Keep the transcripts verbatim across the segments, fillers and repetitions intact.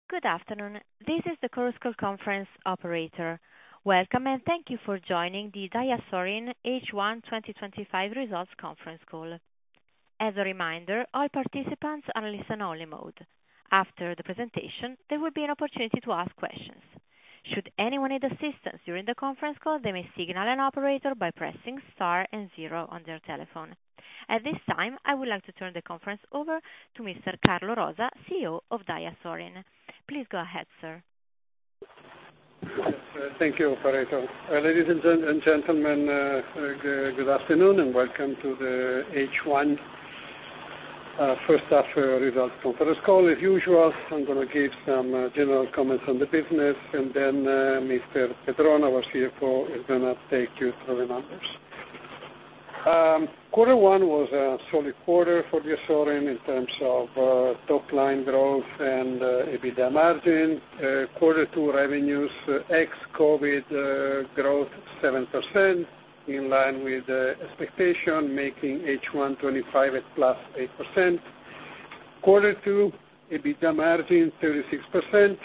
Good afternoon. This is the Chorus Call conference operator. Welcome, and thank you for joining the DiaSorin H one twenty twenty-five Results Conference Call. As a reminder, all participants are in listen-only mode. After the presentation, there will be an opportunity to ask questions. Should anyone need assistance during the conference call, they may signal an operator by pressing star and zero on their telephone. At this time, I would like to turn the conference over to Mister Carlo Rosa, C E O of DiaSorin. Please go ahead, sir. Yes, uh, thank you, operator. Uh, ladies and, gen- and gentlemen, uh, uh, g- good afternoon and welcome to the H one uh, first half uh, results conference call. As usual, I'm going to give some uh, general comments on the business, and then uh, Mister Pedron, our C F O, is going to take you through the numbers. Um, quarter one was a solid quarter for DiaSorin in terms of uh, top-line growth and uh, EBITDA margin. Uh, quarter two revenues, uh, ex-COVID uh, growth seven percent, in line with uh, expectation, making H one twenty-five at plus eight percent. Quarter two, EBITDA margin thirty-six percent.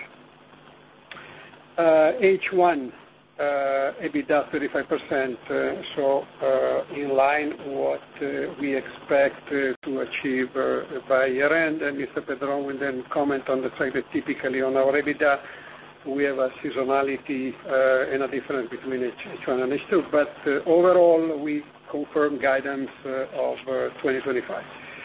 Uh, H one Uh, EBITDA thirty-five percent, uh, so uh, in line what uh, we expect uh, to achieve uh, by year-end. And Mister Pedron will then comment on the fact that typically on our EBITDA we have a seasonality uh, and a difference between H one and H two. But uh, overall, we confirm guidance uh, of uh, twenty twenty-five.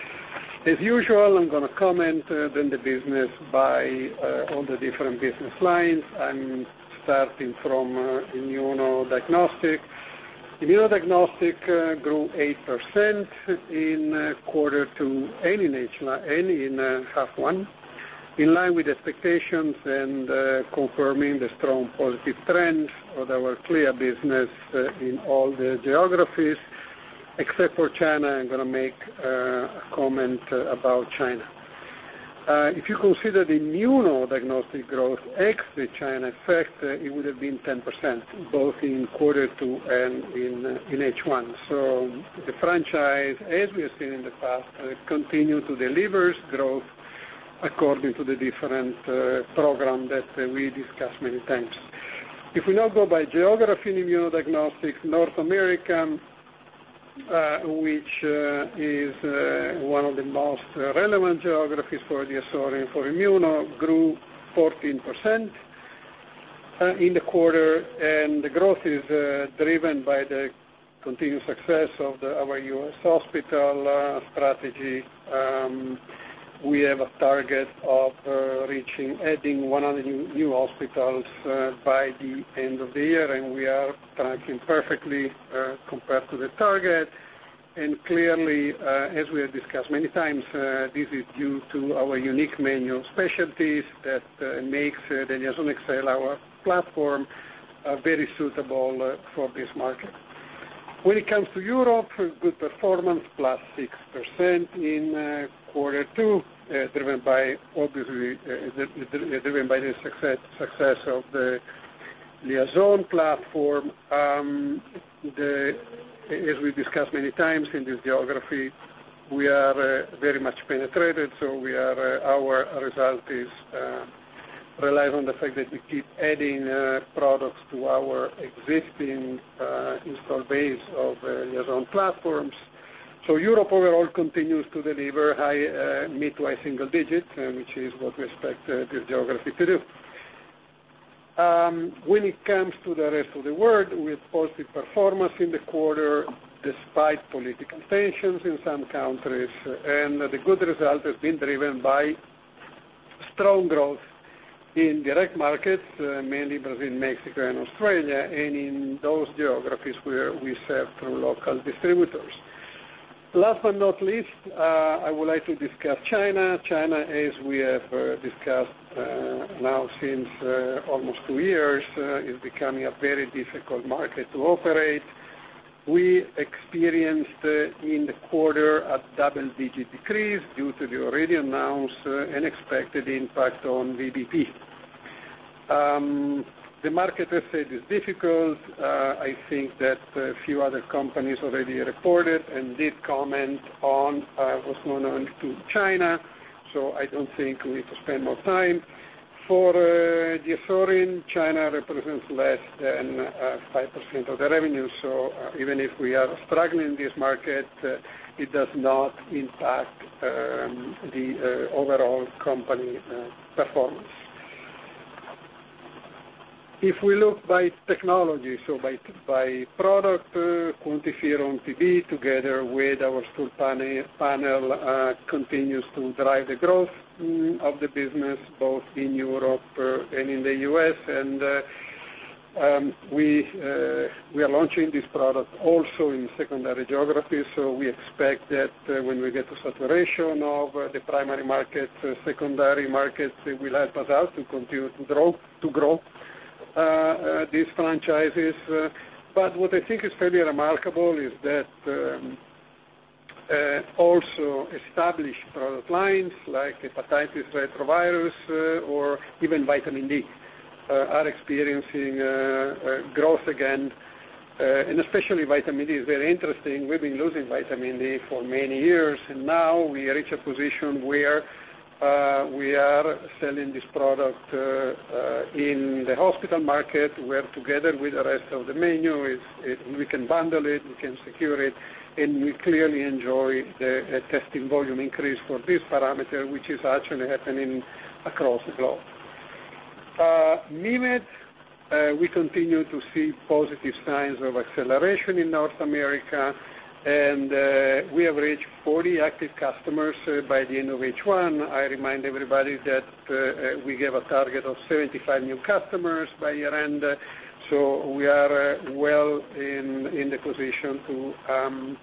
As usual, I'm going to comment uh, then the business by uh, all the different business lines. I'm starting from uh, immunodiagnostic. Immunodiagnostic uh, grew eight percent in uh, quarter two and in, H- and in uh, half one, in line with expectations and uh, confirming the strong positive trend of our CLIA business uh, in all the geographies, except for China. I'm going to make uh, a comment uh, about China. Uh, if you consider the immunodiagnostic growth ex the China effect, uh, it would have been ten percent, both in quarter two and in uh, in H one. So the franchise, as we have seen in the past, uh, continue to deliver growth according to the different uh, program that uh, we discussed many times. If we now go by geography in immunodiagnostics, North America, Uh, which uh, is uh, one of the most uh, relevant geographies for DiaSorin for immuno, grew fourteen percent uh, in the quarter, and the growth is uh, driven by the continued success of the, our U S hospital uh, strategy. Um, we have a target of uh, reaching, adding one hundred new, new hospitals uh, by the end of the year, and we are tracking perfectly uh, compared to the target. And clearly, uh, as we have discussed many times, uh, this is due to our unique menu of specialties that uh, makes uh, the Liaison X L, our platform, uh, very suitable uh, for this market. When it comes to Europe, good performance, plus six percent in uh, quarter two, uh, driven by obviously uh, driven by the success success of the Liaison platform. Um, the, as we discussed many times in this geography, we are uh, very much penetrated, so we are uh, our result is. Uh, relies on the fact that we keep adding uh, products to our existing uh, install base of uh, Liaison platforms. So Europe overall continues to deliver high, uh, mid to high single digits, uh, which is what we expect uh, this geography to do. Um, when it comes to the rest of the world, we have positive performance in the quarter despite political tensions in some countries, and the good result has been driven by strong growth in direct markets, uh, mainly Brazil, Mexico, and Australia, and in those geographies where we serve through local distributors. Last but not least, uh, I would like to discuss China. China, as we have uh, discussed uh, now since uh, almost two years, uh, is becoming a very difficult market to operate. We experienced uh, in the quarter a double-digit decrease due to the already announced uh, and expected impact on V B P. Um, the market, as said, is difficult. Uh, I think that a few other companies already reported and did comment on uh, what's going on to China, so I don't think we need to spend more time. For uh, DiaSorin, China represents less than uh, five percent of the revenue, so uh, even if we are struggling in this market, uh, it does not impact um, the uh, overall company uh, performance. If we look by technology, so by, by product, uh, QuantiFERON T B together with our stool panel, panel uh, continues to drive the growth mm, of the business both in Europe uh, and in the U S. And uh, um, we, uh, we are launching this product also in secondary geographies, so we expect that uh, when we get to saturation of uh, the primary market, uh, secondary markets will help us out to continue to grow. To grow. Uh, uh, these franchises, uh, but what I think is fairly remarkable is that um, uh, also established product lines like hepatitis retrovirus uh, or even vitamin D uh, are experiencing uh, uh, growth again, uh, and especially vitamin D is very interesting. We've been losing vitamin D for many years, and now we reach a position where Uh, we are selling this product uh, uh, in the hospital market, where together with the rest of the menu, is, it, we can bundle it, we can secure it, and we clearly enjoy the uh, testing volume increase for this parameter, which is actually happening across the globe. Uh, MIMED, uh, we continue to see positive signs of acceleration in North America. And uh, we have reached forty active customers uh, by the end of H one. I remind everybody that uh, we gave a target of seventy-five new customers by year end. Uh, so we are uh, well in, in the position to um,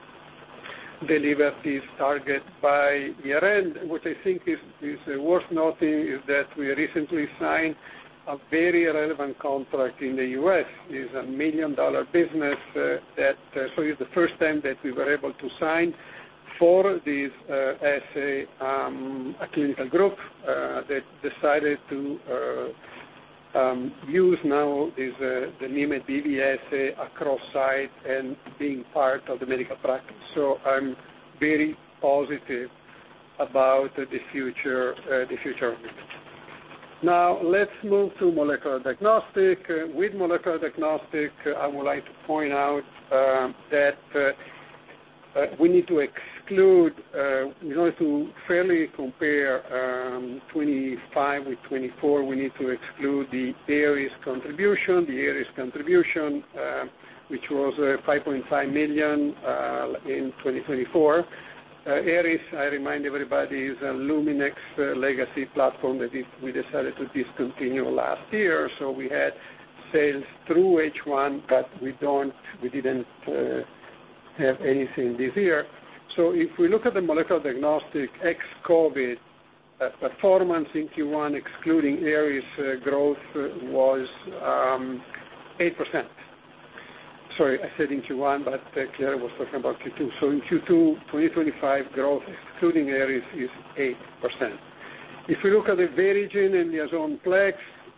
deliver this target by year end. What I think is, is uh, worth noting is that we recently signed a very relevant contract in the U S. It's a million dollar business uh, that, uh, so it's the first time that we were able to sign for this uh, assay um, a clinical group uh, that decided to uh, um, use now this, uh, the MIMED B V assay across site and being part of the medical practice. So I'm very positive about uh, the future, uh, the future of it. Now, let's move to molecular diagnostic. Uh, with molecular diagnostic, uh, I would like to point out uh, that uh, uh, we need to exclude, uh, in order to fairly compare um, twenty-five with twenty-four, we need to exclude the Aries contribution. The Aries contribution, uh, which was uh, five point five million dollars uh, in twenty twenty-four. Uh, Aries, I remind everybody, is a Luminex uh, legacy platform that it, we decided to discontinue last year. So we had sales through H one, but we don't, we didn't uh, have anything this year. So if we look at the molecular diagnostic ex-COVID uh, performance in Q one, excluding Aries, uh, growth uh, was um, eight percent. Sorry, I said in Q one, but uh, Claire was talking about Q two. So in Q two, twenty twenty-five growth, excluding Aries, is eight percent. If we look at the Verogen and Liaison Plex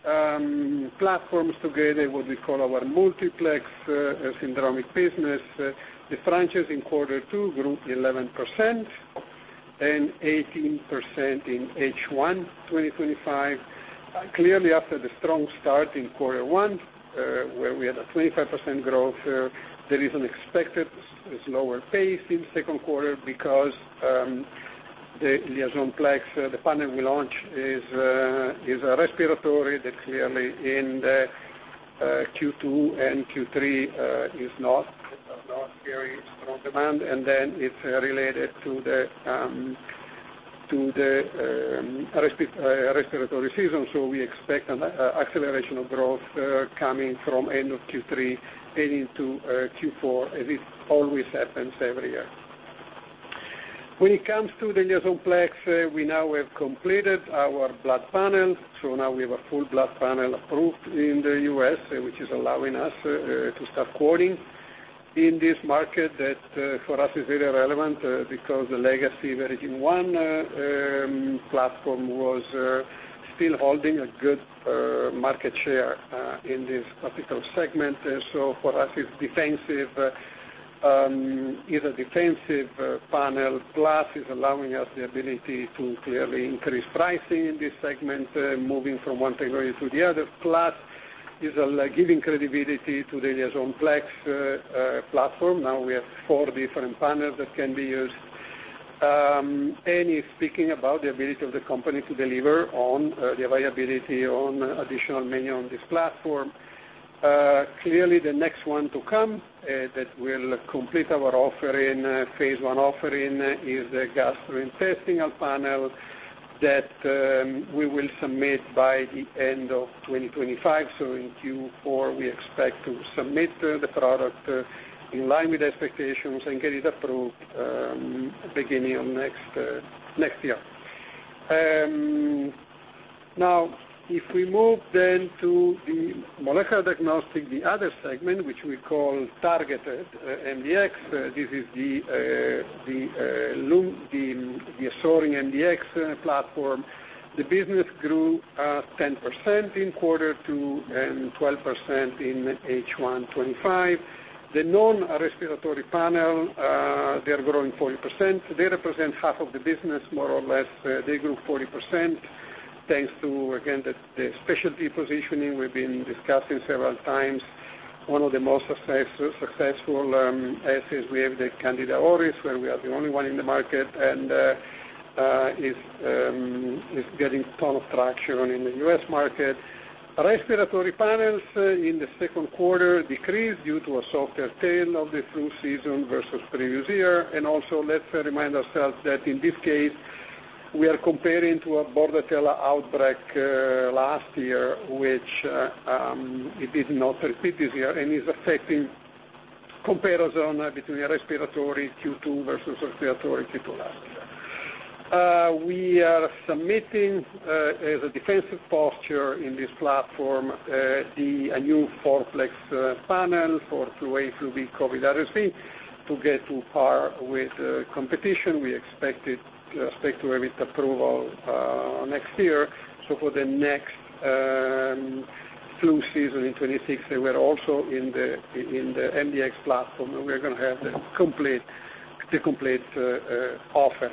um, platforms together, what we call our multiplex uh, syndromic business, uh, the franchise in quarter two grew eleven percent and eighteen percent in H one twenty twenty-five. Uh, clearly, after the strong start in quarter one, Uh, where we had a twenty-five percent growth, uh, there is an expected slower pace in second quarter because um, the Liaison Plex, uh, the panel we launch, is uh, is a respiratory that clearly in the uh, Q two and Q three uh, is not not very strong demand, and then it's uh, related to the um, to the um, respi- uh, respiratory season, so we expect an uh, acceleration of growth uh, coming from end of Q three and into uh, Q four, as it always happens every year. When it comes to the Liaison Plex, uh, we now have completed our blood panel, so now we have a full blood panel approved in the U S, uh, which is allowing us uh, uh, to start quoting in this market that uh, for us is very relevant uh, because the legacy Verogen one uh, um, platform was uh, still holding a good uh, market share uh, in this particular segment. Uh, so for us it's defensive uh, um, is a defensive uh, panel, plus is allowing us the ability to clearly increase pricing in this segment, uh, moving from one technology to the other, plus is uh, giving credibility to the Liaison Plex uh, uh, platform. Now we have four different panels that can be used. Um, and is speaking about the ability of the company to deliver on uh, the availability on uh, additional menu on this platform. Uh, clearly the next one to come uh, that will complete our offering, uh, phase one offering, uh, is the gastrointestinal panel that um, we will submit by the end of twenty twenty-five. So in Q four we expect to submit uh, the product uh, in line with expectations and get it approved um, beginning of next, uh, next year. Um, now, if we move then to the molecular diagnostic, the other segment, which we call targeted uh, M D X, uh, this is the uh, the, uh, Lum, the the Assuring M D X uh, platform. The business grew uh, ten percent in quarter two and twelve percent in H one twenty-five. The non-respiratory panel, uh, they are growing forty percent. They represent half of the business, more or less. Uh, they grew forty percent. Thanks to, again, the, the specialty positioning we've been discussing several times. One of the most success, successful um, assays we have, the Candida auris, where we are the only one in the market, and uh, uh, is, um, is getting a ton of traction in the U S market. Respiratory panels uh, in the second quarter decreased due to a softer tail of the flu season versus previous year, and also let's uh, remind ourselves that in this case, we are comparing to a Bordetella outbreak uh, last year, which uh, um, it did not repeat this year, and is affecting comparison uh, between respiratory Q two versus respiratory Q two last year. Uh, we are submitting uh, as a defensive posture in this platform uh, the a new four-plex uh, panel for flu A, flu B, COVID, R S V to get to par with uh, competition. We expect it expect to have its approval uh, next year. So for the next um, flu season in twenty-six, they were also in the in the M D X platform, and we're going to have the complete the complete uh, uh, offer.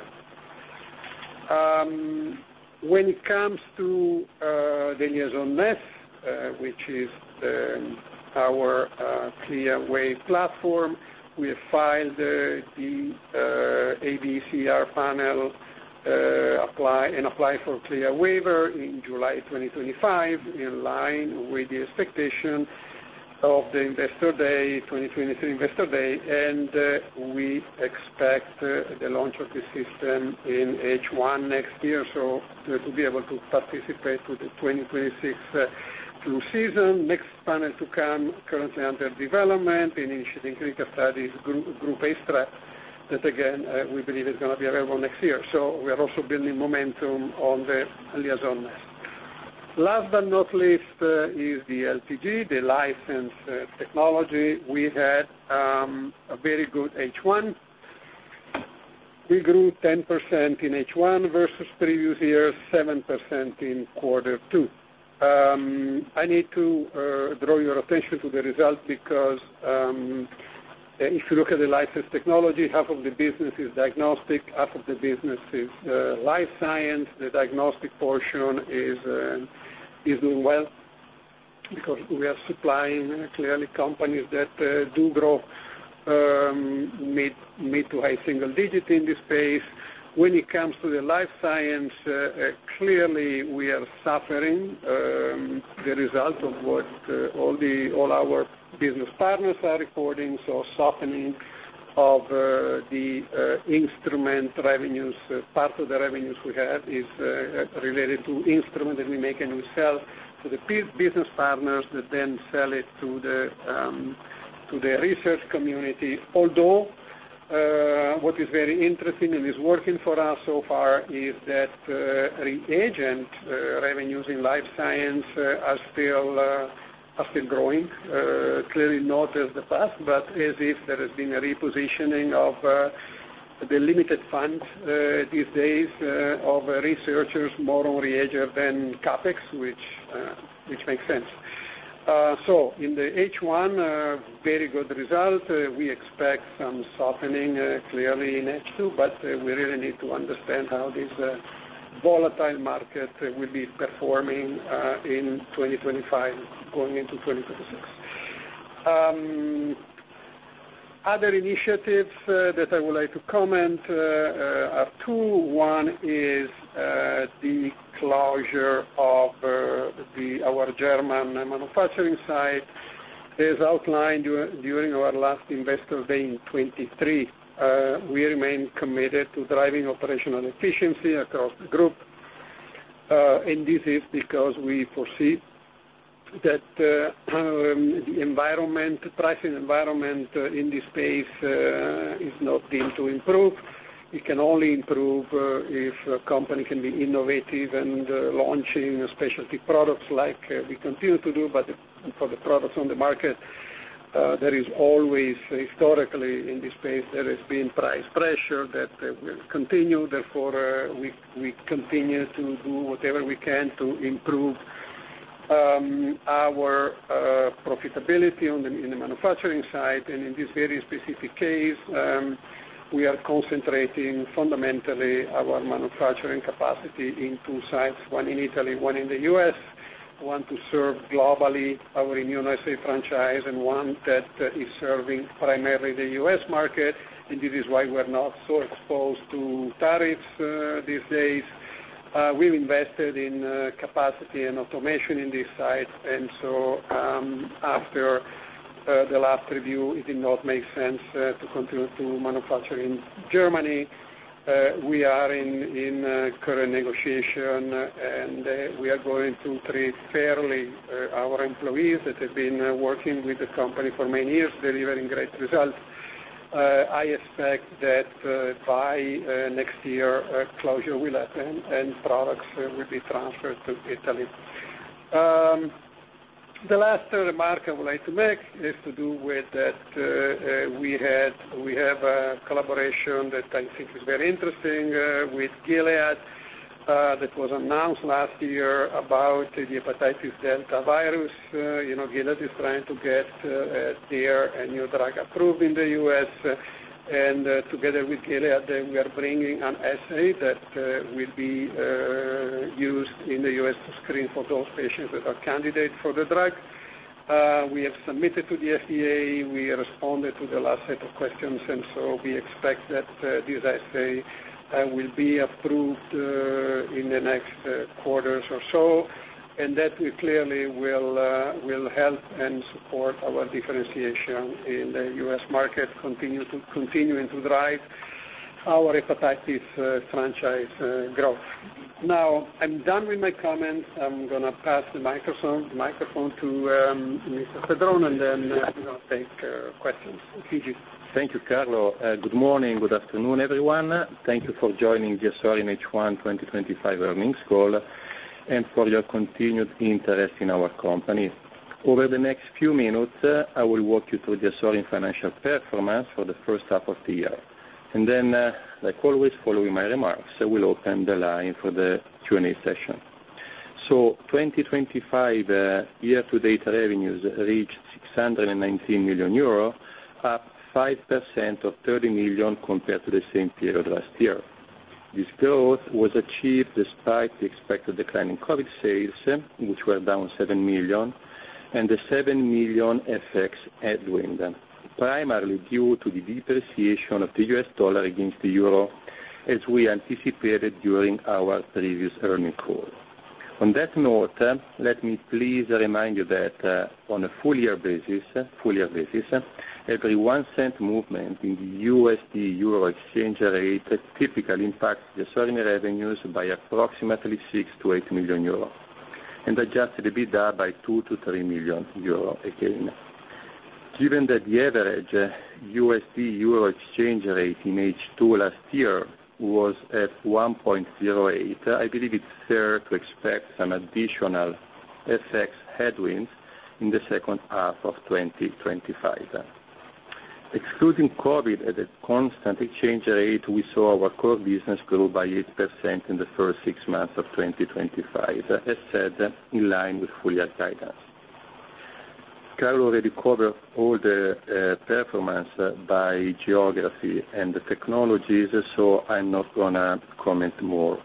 Um, when it comes to uh, the Liaison N E S, uh, which is the, our uh, CLIA-waived platform, we have filed uh, the uh, A B C R panel uh, apply and apply for CLIA waiver in July twenty twenty-five, in line with the expectation of the Investor Day, twenty twenty-three Investor Day, and uh, we expect uh, the launch of the system in H one next year, so uh, to be able to participate with the twenty twenty-six uh, flu season. Next panel to come, currently under development, initiating clinical studies, group, group A strep, that again uh, we believe is going to be available next year. So we are also building momentum on the Liaison N E S. Last but not least uh, is the L T G, the licensed uh, technology. We had um, a very good H one. We grew ten percent in H one versus previous year, seven percent in quarter two. Um, I need to uh, draw your attention to the result because um, if you look at the licensed technology, half of the business is diagnostic, half of the business is uh, life science. The diagnostic portion is uh, is doing well because we are supplying uh, clearly companies that uh, do grow um, mid, mid to high single digit in this space. When it comes to the life science, uh, uh, clearly we are suffering um, the result of what uh, all the all our business partners are reporting, so softening of uh, the uh, instrument revenues. Uh, part of the revenues we have is uh, related to instrument that we make and we sell to the business partners that then sell it to the um, to the research community. Although uh, what is very interesting and is working for us so far is that uh, reagent uh, revenues in life science uh, are still uh, are still growing, uh, clearly not as the past, but as if there has been a repositioning of uh, the limited funds uh, these days uh, of uh, researchers more on reagent than CapEx, which uh, which makes sense. Uh, so in the H one, uh, very good result. Uh, we expect some softening uh, clearly in H two, but uh, we really need to understand how this uh, volatile market uh, will be performing uh, in twenty twenty-five, going into twenty twenty-six. Um, other initiatives uh, that I would like to comment uh, uh, are two. One is uh, the closure of uh, the, our German manufacturing site. As outlined during our last Investor Day in twenty-three, uh, we remain committed to driving operational efficiency across the group. Uh, and this is because we foresee that uh, um, the environment, pricing environment uh, in this space uh, is not deemed to improve. It can only improve uh, if a company can be innovative and uh, launching specialty products like uh, we continue to do, but for the products on the market, uh, there is always, uh, historically in this space, there has been price pressure that uh, will continue. Therefore, uh, we, we continue to do whatever we can to improve um, our uh, profitability on the, in the manufacturing side. And in this very specific case, um, we are concentrating fundamentally our manufacturing capacity in two sites, one in Italy, one in the U S, one to serve globally our immunoassay franchise, and one that uh, is serving primarily the U S market. And this is why we're not so exposed to tariffs uh, these days. Uh, we've invested in uh, capacity and automation in this site, and so um, after Uh, the last review, it did not make sense uh, to continue to manufacture in Germany. Uh, we are in, in uh, current negotiation, uh, and uh, we are going to treat fairly uh, our employees that have been uh, working with the company for many years, delivering great results. Uh, I expect that uh, by uh, next year, uh, closure will happen and products uh, will be transferred to Italy. Um, The last uh, remark I would like to make is to do with that uh, uh, we had we have a collaboration that I think is very interesting uh, with Gilead uh, that was announced last year about the hepatitis delta virus. Uh, you know, Gilead is trying to get uh, their a new drug approved in the U S Uh, and uh, together with Gilead, uh, we are bringing an assay that uh, will be uh, used in the U S to screen for those patients that are candidates for the drug. Uh, we have submitted to the F D A. We responded to the last set of questions, and so we expect that uh, this assay uh, will be approved uh, in the next uh, quarters or so. And that we clearly will uh, will help and support our differentiation in the U S market, continue to continuing to drive our hepatitis uh, franchise uh, growth. Now I'm done with my comments. I'm going to pass the microphone the microphone to um, Mister Pedron, and then uh, we're going to take uh, questions. Fiji. Thank you, Carlo. Uh, good morning, good afternoon, everyone. Thank you for joining DiaSorin H one twenty twenty-five earnings call, and for your continued interest in our company. Over the next few minutes, uh, I will walk you through DiaSorin financial performance for the first half of the year. And then, uh, like always, following my remarks, I will open the line for the Q and A session. So twenty twenty-five uh, year-to-date revenues reached six hundred nineteen million euro, up five percent or thirty million compared to the same period last year. This growth was achieved despite the expected decline in COVID sales, which were down seven million, and the seven million F X headwind, primarily due to the depreciation of the U S dollar against the euro, as we anticipated during our previous earnings call. On that note, uh, let me please remind you that uh, on a full year basis, full year basis, every one cent movement in the U S D euro exchange rate typically impacts the DiaSorin revenues by approximately six to eight million euro, and adjusted EBITDA by two to three million euro again. Given that the average uh, U S D euro exchange rate in H two last year was at one point zero eight, I believe it's fair to expect some additional F X headwinds in the second half of twenty twenty-five. Excluding COVID at a constant exchange rate, we saw our core business grow by eight percent in the first six months of twenty twenty-five, as said, in line with full year guidance. Carlo already covered all the uh, performance uh, by geography and the technologies, so I'm not going to comment more.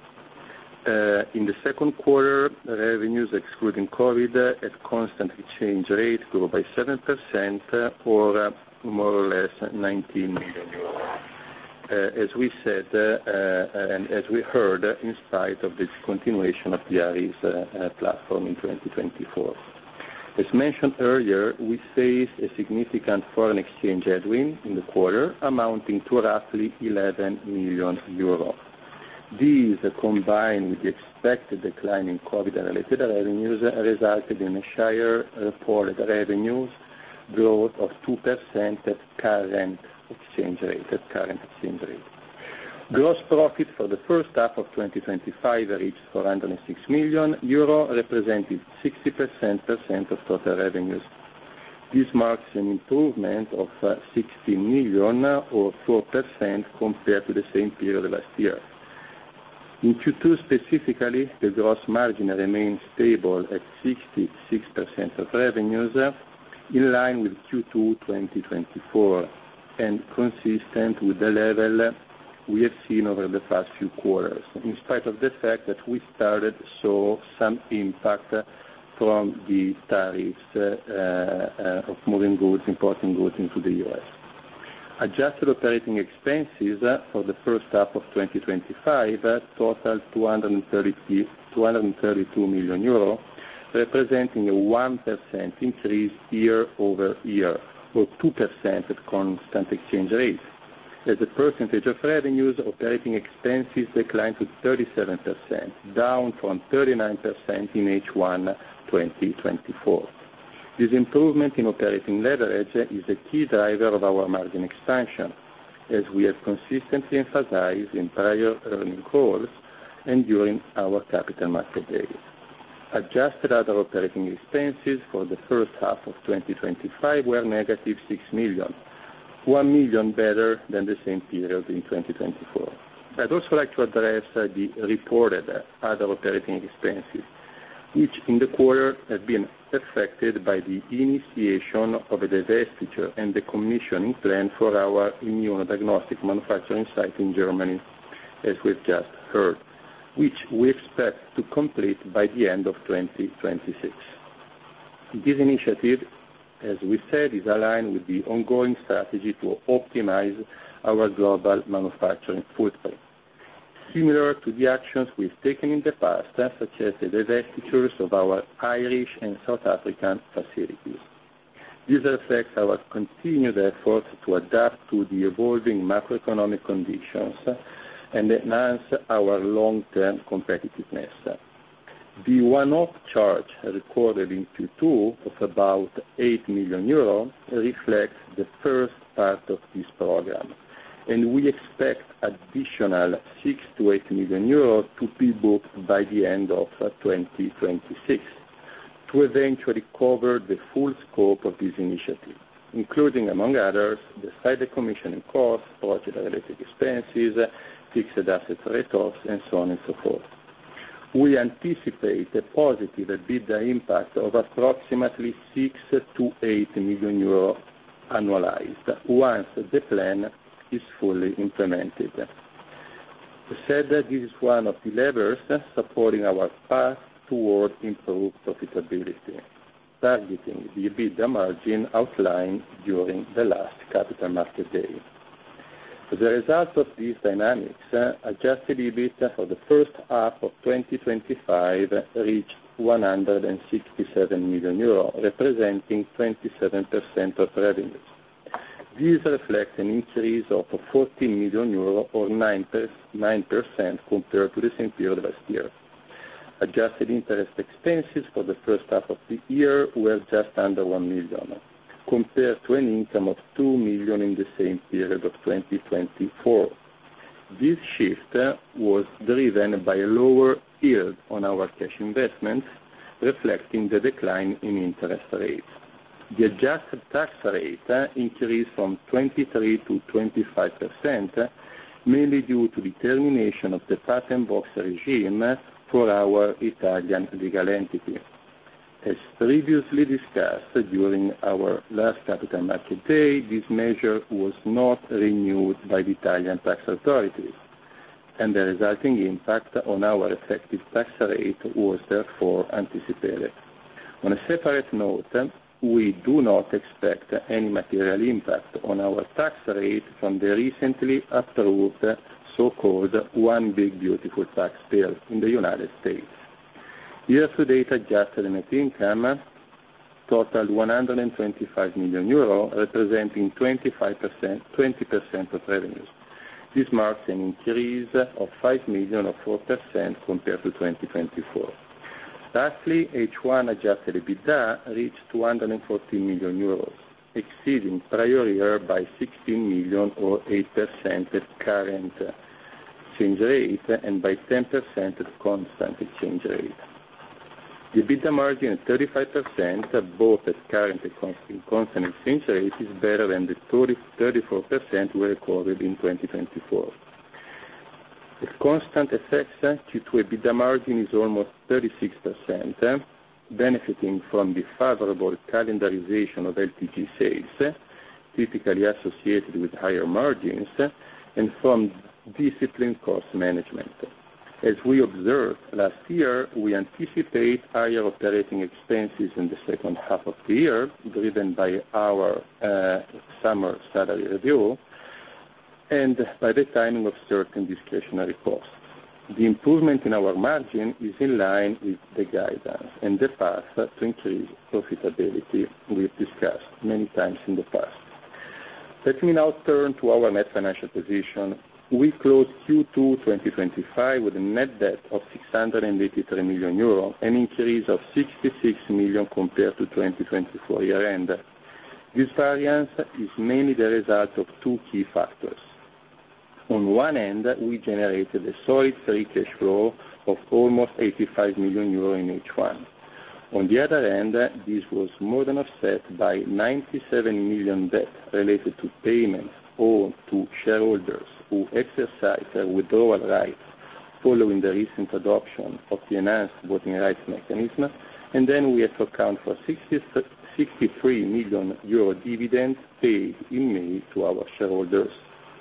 Uh, in the second quarter, revenues excluding COVID at constant exchange rate grew by seven percent uh, or uh, more or less nineteen million euros. Uh, as we said uh, uh, and as we heard, uh, in spite of the discontinuation of the Aries uh, uh, platform in twenty twenty-four. As mentioned earlier, we faced a significant foreign exchange headwind in the quarter amounting to roughly eleven million euro. These, uh, combined with the expected decline in COVID-related revenues, uh, resulted in a higher reported revenues growth of two percent at current exchange rate. At current exchange rate. Gross profit for the first half of twenty twenty-five reached four hundred six million euro, representing sixty percent of total revenues. This marks an improvement of uh, sixteen million or four percent compared to the same period last year. In Q two specifically, the gross margin remained stable at sixty-six percent of revenues, in line with Q two twenty twenty-four, and consistent with the level we have seen over the past few quarters, in spite of the fact that we started to saw some impact from the tariffs uh, uh, of moving goods, importing goods into the U S. Adjusted operating expenses uh, for the first half of twenty twenty-five uh, totaled two hundred thirty-two million euro, representing a one percent increase year over year, or two percent at constant exchange rate. As a percentage of revenues, operating expenses declined to thirty-seven percent, down from thirty-nine percent in H one twenty twenty-four. This improvement in operating leverage is a key driver of our margin expansion, as we have consistently emphasized in prior earnings calls and during our Capital Market Day. Adjusted other operating expenses for the first half of twenty twenty-five were negative six million, one million better than the same period in twenty twenty-four. I'd also like to address uh, the reported uh, other operating expenses, which in the quarter have been affected by the initiation of a divestiture and the commissioning plan for our immunodiagnostic manufacturing site in Germany, as we've just heard, which we expect to complete by the end of twenty twenty-six. This initiative, as we said, is aligned with the ongoing strategy to optimize our global manufacturing footprint, similar to the actions we've taken in the past, such as the divestitures of our Irish and South African facilities. This reflects our continued efforts to adapt to the evolving macroeconomic conditions and enhance our long-term competitiveness. The one-off charge recorded in Q two of about eight million euro reflects the first part of this program, and we expect additional six to eight million euro to be booked by the end of twenty twenty-six to eventually cover the full scope of this initiative, including, among others, the site decommissioning costs, project-related expenses, fixed asset write-offs, and so on and so forth. We anticipate a positive EBITDA impact of approximately six to eight million euro annualized once the plan is fully implemented. We said that this is one of the levers supporting our path toward improved profitability, targeting the EBITDA margin outlined during the last Capital Market Day. As a result of these dynamics, uh, adjusted EBITDA for the first half of twenty twenty-five reached one hundred sixty-seven million euro, representing twenty-seven percent of revenues. This reflects an increase of fourteen million euro or nine percent compared to the same period last year. Adjusted interest expenses for the first half of the year were just under one million, compared to an income of two million in the same period of twenty twenty-four. This shift was driven by a lower yield on our cash investments, reflecting the decline in interest rates. The adjusted tax rate increased from twenty-three to twenty-five percent, mainly due to the termination of the patent box regime for our Italian legal entity. As previously discussed during our last Capital Market Day, this measure was not renewed by the Italian tax authorities, and the resulting impact on our effective tax rate was therefore anticipated. On a separate note, we do not expect any material impact on our tax rate from the recently approved so-called One Big Beautiful Tax Bill in the United States. Year-to-date adjusted net income totaled one hundred twenty-five million euro, representing twenty-five percent, twenty percent of revenues. This marks an increase of five million or four percent compared to twenty twenty-four. Lastly, H one adjusted EBITDA reached two hundred fourteen million euros, exceeding prior year by sixteen million or eight percent at current exchange rate and by ten percent at constant exchange rate. The EBITDA margin at thirty-five percent, both at current and constant exchange rate, is better than the thirty-four percent we recorded in twenty twenty-four. At constant effects, Q two EBITDA margin is almost thirty-six percent, benefiting from the favorable calendarization of L P G sales, typically associated with higher margins, and from disciplined cost management. As we observed last year, we anticipate higher operating expenses in the second half of the year, driven by our uh, summer salary review and by the timing of certain discretionary costs. The improvement in our margin is in line with the guidance and the path to increase profitability we've discussed many times in the past. Let me now turn to our net financial position. We closed Q two twenty twenty-five with a net debt of six hundred eighty-three million euro, an increase of sixty-six million compared to twenty twenty-four year-end. This variance is mainly the result of two key factors. On one end, we generated a solid free cash flow of almost eighty-five million euro in H one. On the other end, this was more than offset by ninety-seven million debt related to payments owed to shareholders who exercise their withdrawal rights following the recent adoption of the enhanced voting rights mechanism, and then we have to account for sixty-three million euro dividends paid in May to our shareholders.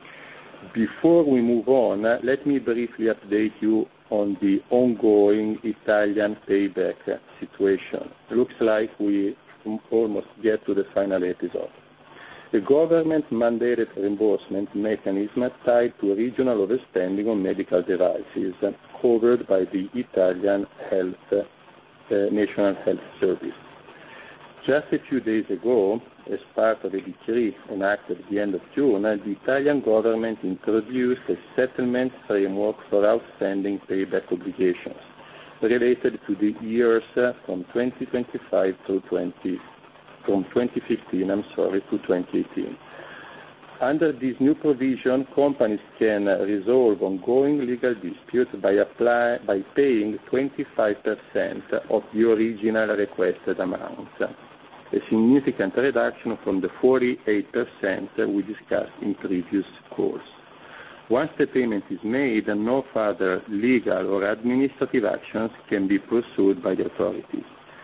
Before we move on, let me briefly update you on the ongoing Italian payback situation. Looks like we almost get to the final episode. The government-mandated reimbursement mechanism tied to regional overspending on medical devices covered by the Italian Health, uh, National Health Service. Just a few days ago, as part of a decree enacted at the end of June, the Italian government introduced a settlement framework for outstanding payback obligations related to the years from twenty twenty-five to twenty, from twenty fifteen, I'm sorry, to twenty eighteen. Under this new provision, companies can resolve ongoing legal disputes by, apply, by paying twenty-five percent of the original requested amount, a significant reduction from the forty-eight percent we discussed in previous calls. Once the payment is made, no further legal or administrative actions can be pursued by the authorities.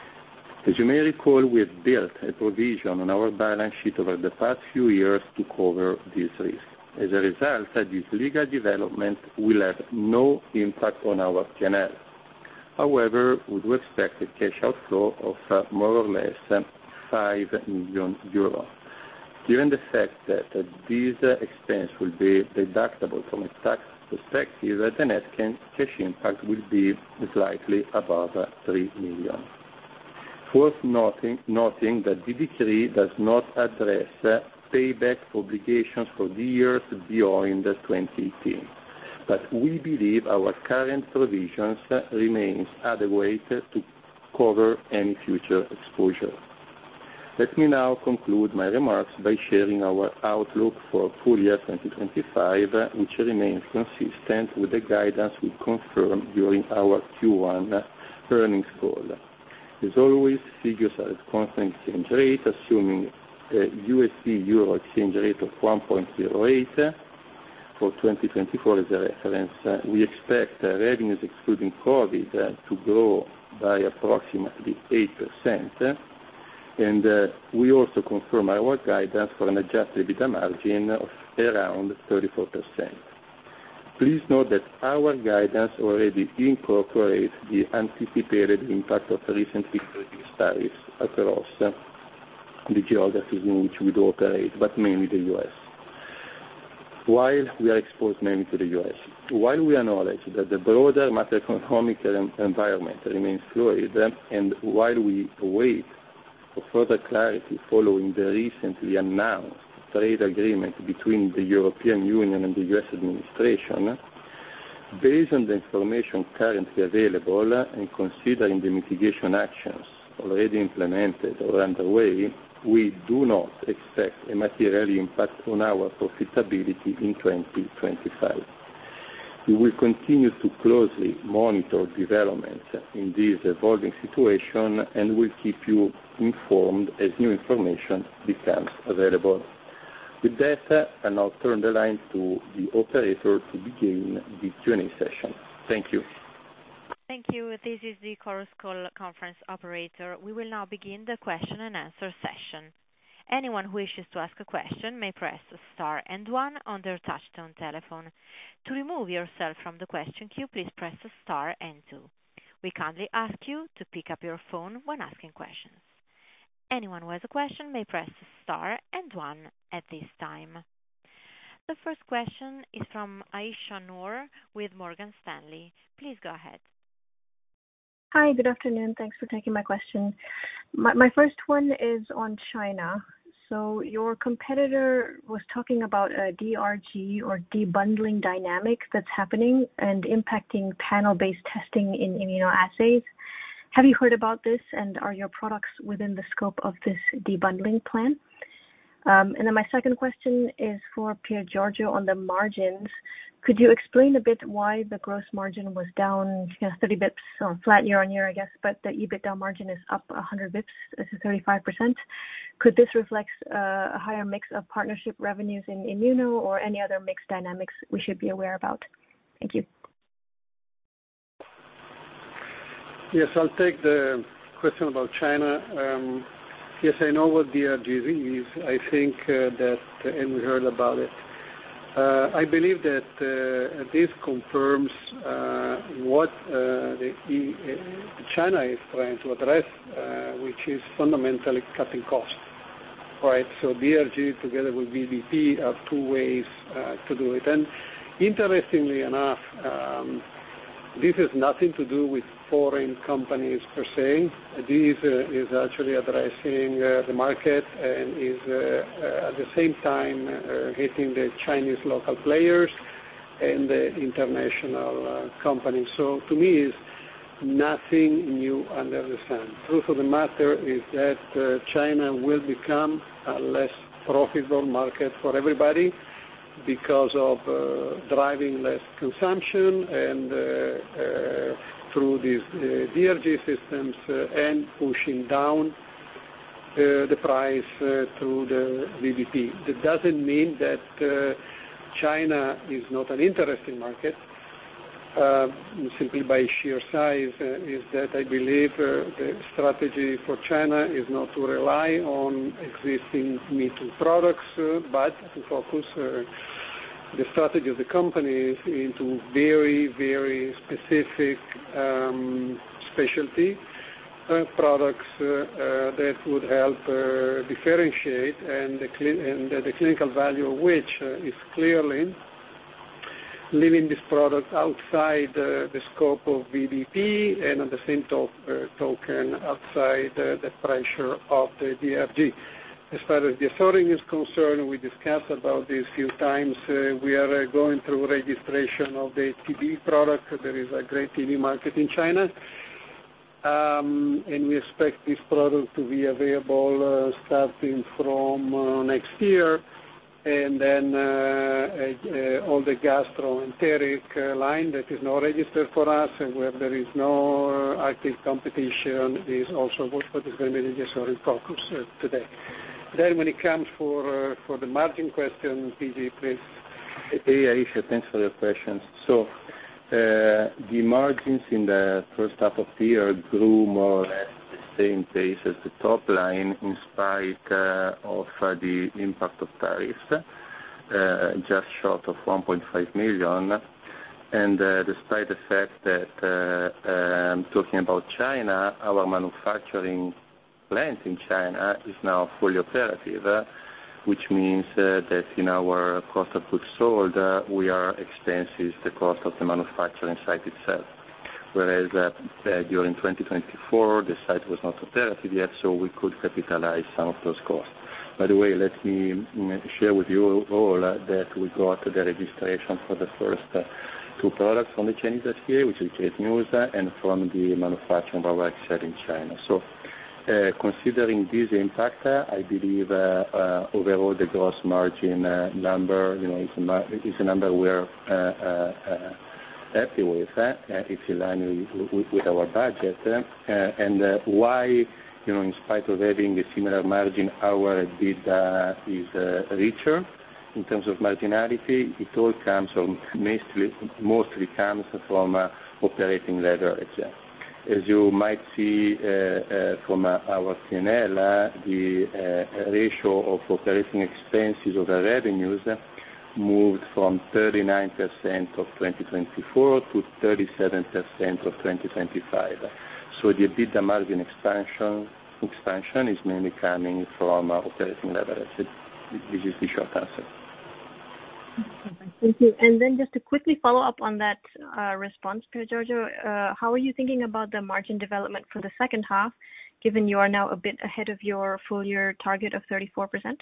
As you may recall, we have built a provision on our balance sheet over the past few years to cover this risk. As a result, this legal development will have no impact on our P and L. However, we do expect a cash outflow of uh, more or less uh, five million euro. Given the fact that uh, this uh, expense will be deductible from a tax perspective, uh, the net cash impact will be slightly above uh, three million. Worth noting, noting that the decree does not address uh, payback obligations for the years beyond twenty eighteen, but we believe our current provisions uh, remains adequate to cover any future exposure. Let me now conclude my remarks by sharing our outlook for full year twenty twenty-five, uh, which remains consistent with the guidance we confirmed during our Q one earnings call. As always, figures are at constant exchange rate, assuming a U S D Euro exchange rate of one point zero eight for twenty twenty-four as a reference. Uh, we expect uh, revenues excluding COVID uh, to grow by approximately eight percent, and uh, we also confirm our guidance for an adjusted EBITDA margin of around thirty-four percent. Please note that our guidance already incorporates the anticipated impact of recently introduced tariffs across uh, the geographies in which we do operate, but mainly the U S. While we are exposed mainly to the U S, while we acknowledge that the broader macroeconomic environment remains fluid, and while we await for further clarity following the recently announced trade agreement between the European Union and the U S administration, based on the information currently available and considering the mitigation actions already implemented or underway, we do not expect a material impact on our profitability in twenty twenty-five. We will continue to closely monitor developments in this evolving situation and will keep you informed as new information becomes available. With that, I'll now turn the line to the operator to begin the Q and A session. Thank you. Thank you. This is the Chorus Call conference operator. We will now begin the question and answer session. Anyone who wishes to ask a question may press star and one on their touchtone telephone. To remove yourself from the question queue, please press star and two. We kindly ask you to pick up your phone when asking questions. Anyone who has a question may press star and one at this time. The first question is from Aisha Noor with Morgan Stanley. Please go ahead. Hi, good afternoon. Thanks for taking my question. My, my first one is on China. So your competitor was talking about a D R G or debundling dynamic that's happening and impacting panel-based testing in immunoassays. Have you heard about this, and are your products within the scope of this debundling plan? Um, and then my second question is for Piergiorgio on the margins. Could you explain a bit why the gross margin was down you know, thirty bips or flat year on year, I guess, but the EBITDA margin is up one hundred bips to thirty-five percent? Could this reflect uh, a higher mix of partnership revenues in immuno or any other mix dynamics we should be aware about? Thank you. Yes, I'll take the question about China. Um, yes, I know what D R G is. I think uh, that, uh, and we heard about it. Uh, I believe that uh, this confirms uh, what uh, the, uh, China is trying to address, uh, which is fundamentally cutting costs. Right. So D R G together with V B P are two ways uh, to do it. And interestingly enough, um, this has nothing to do with foreign companies per se. This uh, is actually addressing uh, the market and is uh, uh, at the same time uh, hitting the Chinese local players and the international uh, companies. So to me, it's nothing new under the sun. Truth of the matter is that uh, China will become a less profitable market for everybody because of uh, driving less consumption and uh, uh, through these uh, D R G systems uh, and pushing down uh, the price uh, through the V B P. That doesn't mean that uh, China is not an interesting market. Uh, simply by sheer size, uh, is that I believe uh, the strategy for China is not to rely on existing Me Too products, uh, but to focus uh, the strategy of the company is into very, very specific um, specialty uh, products uh, uh, that would help uh, differentiate, and the, cl- and the clinical value of which uh, is clearly leaving this product outside uh, the scope of V B P and at the same to- uh, token outside uh, the pressure of the D R G. As far as the assorting is concerned, we discussed about this a few times. Uh, we are uh, going through registration of the T B product. There is a great T B market in China. Um, and we expect this product to be available uh, starting from uh, next year. And then uh, uh, all the gastroenteric uh, line that is not registered for us and where there is no uh, active competition is also what, what is going to be the Gesori focus uh, today. Then when it comes for uh, for the margin question, P G, please. Hey, Aisha, thanks for your questions. So Uh, the margins in the first half of the year grew more or less the same pace as the top line, in spite uh, of uh, the impact of tariffs, uh, just short of one point five million. And uh, despite the fact that, uh, um, talking about China, our manufacturing plant in China is now fully operative, uh, which means uh, that in our cost of goods sold, uh, we are expensing the cost of the manufacturing site itself. Whereas uh, uh, during twenty twenty-four, the site was not operative yet, so we could capitalize some of those costs. By the way, let me share with you all uh, that we got the registration for the first uh, two products from the Chinese F D A, which is great news, uh, and from the manufacturing of our Excel in China. So, uh, considering this impact, uh, I believe uh, uh, overall the gross margin uh, number, you know, is a, is a number we're uh, uh, uh, happy with. Uh, it's in line with, with, with our budget, uh, and uh, why, you know, in spite of having a similar margin, our EBITDA is uh, richer in terms of marginality. It all comes from, mostly, mostly comes from uh, operating leverage. As you might see uh, uh, from uh, our P and L, uh, the uh, ratio of operating expenses over revenues moved from thirty-nine percent of twenty twenty-four to thirty-seven percent of twenty twenty-five. So the EBITDA margin expansion expansion is mainly coming from uh, operating leverage. This is the short answer. Thank you. And then just to quickly follow up on that uh, response, Pier Giorgio, uh, how are you thinking about the margin development for the second half, given you are now a bit ahead of your full year target of thirty-four percent?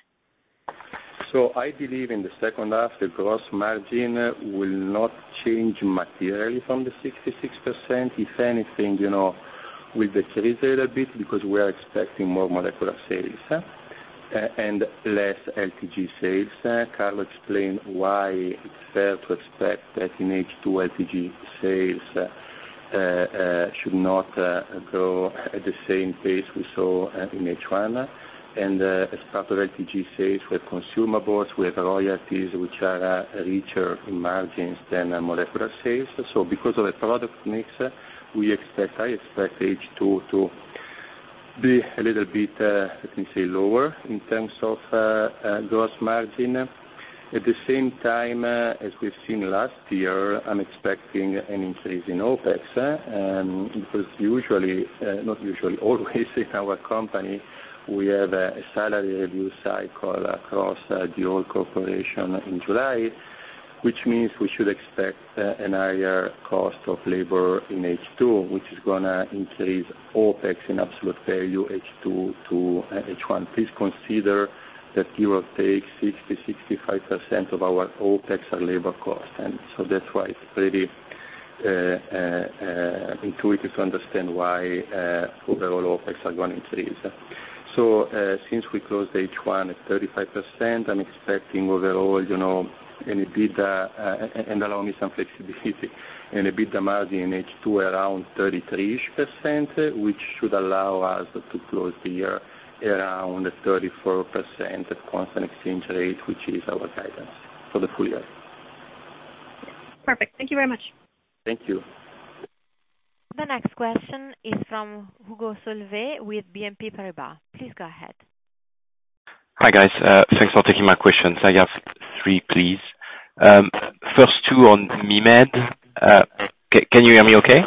So I believe in the second half the gross margin will not change materially from the sixty-six percent. If anything, you know, will decrease a little bit because we are expecting more molecular sales uh, and less L T G sales. Uh, Carlo explained why it's fair to expect that in H two L T G sales uh, uh, uh, should not uh, grow at the same pace we saw uh, in H one. And uh, as part of L T G sales, we have consumables, we have royalties, which are uh, richer in margins than uh, molecular sales. So because of the product mix, uh, we expect, I expect H two to be a little bit, uh, let me say, lower in terms of uh, uh, gross margin. At the same time, uh, as we've seen last year, I'm expecting an increase in OPEX, uh, um, because usually, uh, not usually, always in our company, we have a, a salary review cycle across uh, the whole corporation in July, which means we should expect uh, an higher cost of labor in H two, which is going to increase OPEX in absolute value H two to uh, H one. Please consider that give or take sixty to sixty-five percent of our OPEX are labor costs, and so that's why it's pretty uh, uh, uh, intuitive to understand why uh, overall OPEX are going to increase. So uh, since we closed H one at thirty-five percent, I'm expecting overall, you know, an EBITDA, uh, and allow me some flexibility, an EBITDA margin in H two around thirty-three-ish percent, which should allow us to close the year around thirty-four percent at constant exchange rate, which is our guidance for the full year. Perfect. Thank you very much. Thank you. The next question is from Hugo Solvet with B N P Paribas. Please go ahead. Hi, guys. Uh, thanks for taking my questions. I have three, please. Um, first two on MIMED. Uh, c- can you hear me okay?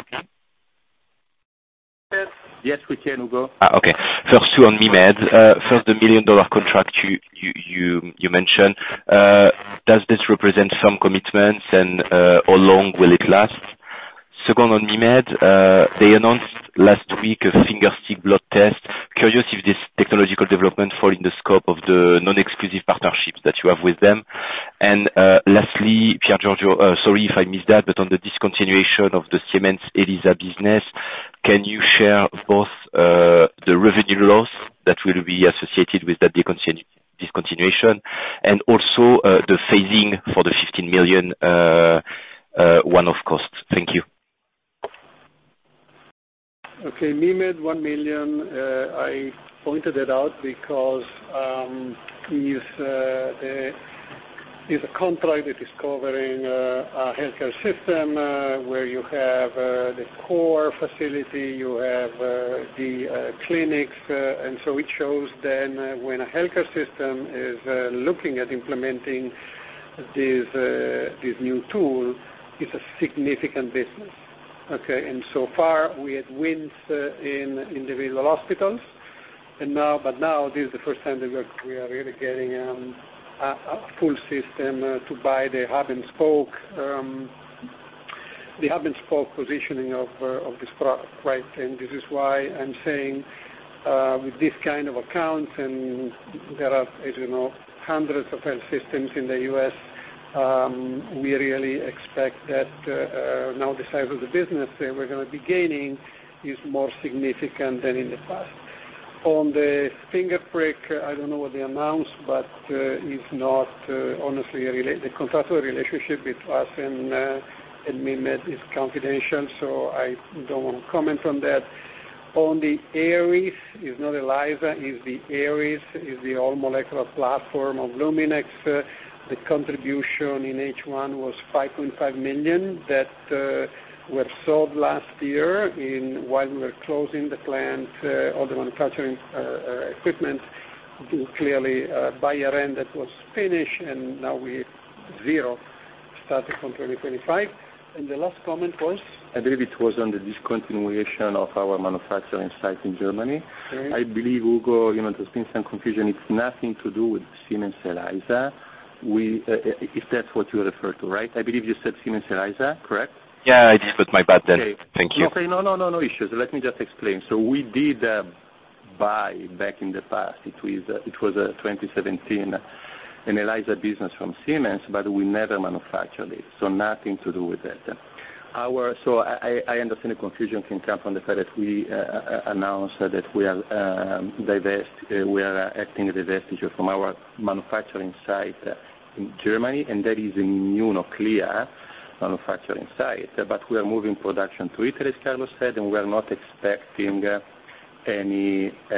Yes, we can, Hugo. Ah, okay. First two on MIMED. Uh, first, the million-dollar contract you you you, you mentioned. Uh, does this represent some commitments, and uh, how long will it last? Second, on MIMED, uh, they announced last week a finger-stick blood test. Curious if this technological development fall in the scope of the non-exclusive partnerships that you have with them. And uh, lastly, Pier Giorgio, uh, sorry if I missed that, but on the discontinuation of the Siemens ELISA business, can you share both uh, the revenue loss that will be associated with that discontinu- discontinuation and also uh, the phasing for the fifteen million uh, uh, one-off cost? Thank you. Okay, MIMED one million, uh, I pointed it out because um, is uh, the is a contract that is covering uh, a healthcare system uh, where you have uh, the core facility, you have uh, the uh, clinics, uh, and so it shows then uh, when a healthcare system is uh, looking at implementing this, uh, this new tool, it's a significant business. Okay, and so far we had wins uh, in individual hospitals, and now, but now this is the first time that we are, we are really getting um, a, a full system uh, to buy the hub and spoke, um, the hub and spoke positioning of uh, of this product, right? And this is why I'm saying uh, with this kind of accounts, and there are, as you know, hundreds of health systems in the U S. Um, we really expect that uh, uh, now the size of the business that we're going to be gaining is more significant than in the past. On the finger prick, I don't know what they announced, but uh, it's not uh, honestly a rela- the contractual relationship between us and, uh, and MIMED is confidential, so I don't want to comment on that. On the Aries, it's not ELISA, it's the Aries, is the all-molecular platform of Luminex. Uh, The contribution in H one was five point five million that uh, were sold last year in, while we were closing the plant, uh, all the manufacturing uh, uh, equipment. Clearly, uh, by year-end that was finished, and now we zero starting from twenty twenty-five. And the last comment was? I believe it was on the discontinuation of our manufacturing site in Germany. Okay. I believe, Ugo, you know, there's been some confusion. It's nothing to do with Siemens ELISA. We, uh, if that's what you refer to, right? I believe you said Siemens ELISA, correct? Yeah, I did, but my bad then. Okay. Thank you. Okay, no, no, no, no issues. Let me just explain. So we did uh, buy back in the past. It was, uh, it was uh, twenty seventeen, an ELISA business from Siemens, but we never manufactured it, so nothing to do with that. Our, so I, I understand the confusion can come from the fact that we uh, announced that we are um, divest, uh, we are uh, acting as a divestiture from our manufacturing site uh, in Germany, and that is an immunoclear manufacturing site. Uh, but we are moving production to Italy, as Carlos said, and we are not expecting uh, any uh,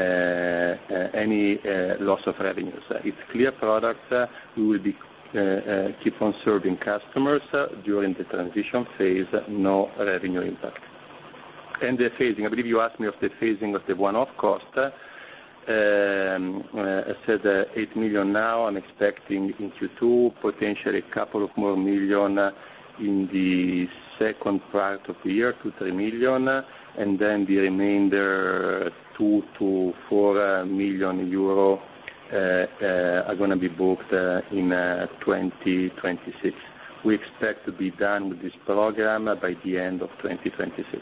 uh, any uh, loss of revenues. Uh, it's clear products. Uh, we will be Uh, uh, keep on serving customers uh, during the transition phase, no revenue impact. And the phasing, I believe you asked me of the phasing of the one-off cost. Uh, um, uh, I said uh, eight million now. I'm expecting in Q two, potentially a couple of more million uh, in the second part of the year, two, three million, uh, and then the remainder two to four uh, million euro Uh, uh, are going to be booked uh, in uh, twenty twenty-six. We expect to be done with this program uh, by the end of twenty twenty-six.